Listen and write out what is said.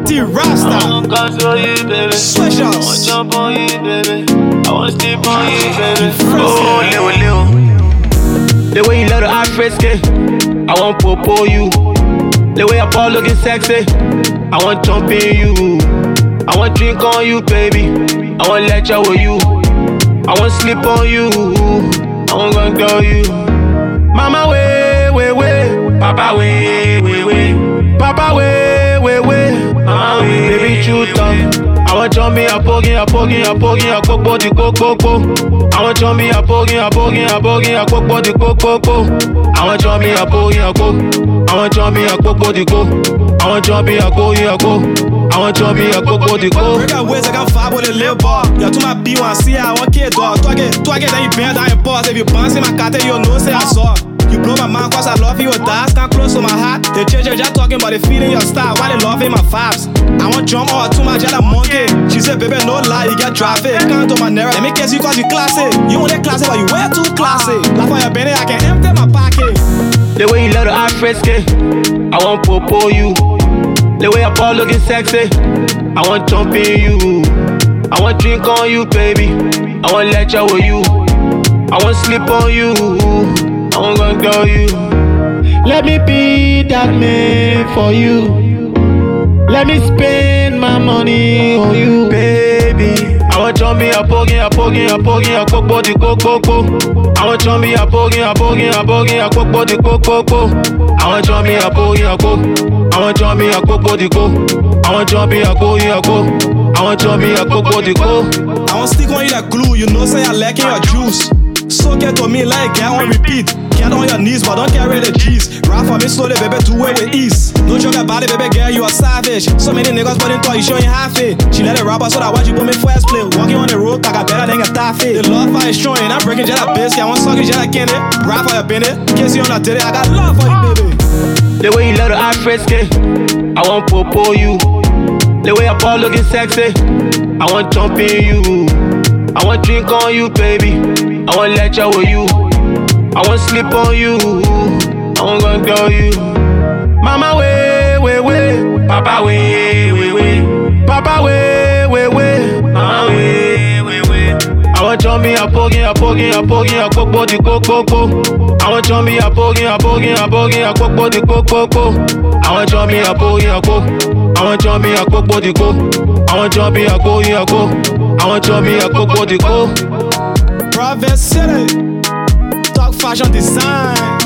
T-Rasta. I wanna console you, baby. Switch I wanna us. jump on you, baby. I wanna sleep on you, baby. Oh, Lil. The way you love the eye frisky, I want popo you. The way your ball looking sexy, I want jump in you. I want drink on you, baby. I want lecture with you. I want sleep on you. I want gon' go you. Mama way, Papa way. Papa way. Mama way. Baby true talk. I want jump me a poking, a coke body, go. I want jump me a poking, a coke body, go. I want jump me a poking, a coke. I want jump me a coke body, go. I want jump me a go. I want jump me a coke body, go. Break out ways, I got five with a little bar. Yo, to my B1C, I want kid dog. Twag it, then you bend down your paws. If you bounce in my cat, you know, say I saw. You blow my mind cause I love you, that's stand close to my heart. They change just talking but they feeling your style while they loving my vibes. I want jump all too much, a monkey. She said, baby, no lie, you get traffic. Can't do my narrow. Let me kiss you cause you classy. You only classy but you way too classy. Laugh on your belly, I can empty my pocket. The way you love the eye frisky, I want popo you. The way your ball looking sexy, I want jump in you. I want drink on you, baby. I want lecture with you. I want sleep on you. I want gon' go you. Let me be that man for you. Let me spend my money on you, baby. I want jump me a poking, a coke body, go. I want jump me a poking, a coke body, go. I want jump me a poking, a coke. I want jump me a coke body, go. I want jump me a go. I want jump me a coke body, go. I want stick on you that glue, you know say I like your juice. So get to me like get on repeat. Get on your knees, but don't carry the G's. Rap for me slowly, baby, do it with ease. No joke about it, baby girl, you a savage. So many niggas but in thought you showing half it. She let it rap so that watch you put me first play. Walking on the road, like I better than a taffy. The love fire is showing, I'm breaking jet a biscuit. I want sucking jet a candy. Rap for your bendit. Kiss you on the titty, I got love for you, baby. The way you love the eye frisky, I want popo you. The way your ball looking sexy, I want jump in you. I want drink on you, baby. I want lecture with you. I want sleep on you. I want gon' go you. Mama way. Papa way. Papa way. Mama way. I want jump me a poking, a coke body, go. I want jump me a poking, a coke body, go. I want jump me a poking, a coke. I want jump me a coke body, go. I want jump me a go. I want jump me a coke body, go. Province City, talk fashion design.